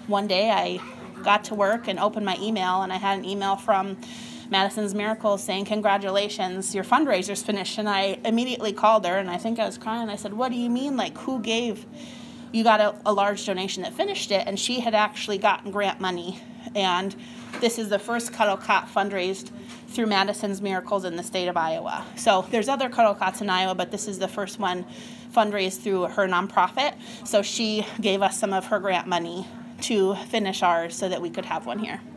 one day I got to work and opened my email, and I had an email from Madison's Miracles saying, "Congratulations, your fundraiser's finished." And I immediately called her, and I think I was crying. I said, "What do you mean? Like, who gave? You got a large donation that finished it." And she had actually gotten grant money. And this is the first Cuddle Cot fundraised through Madison's Miracles in the state of Iowa. So there's other Cuddle Cots in Iowa, but this is the first one fundraised through her nonprofit. So she gave us some of her grant money to finish ours so that we could have one here.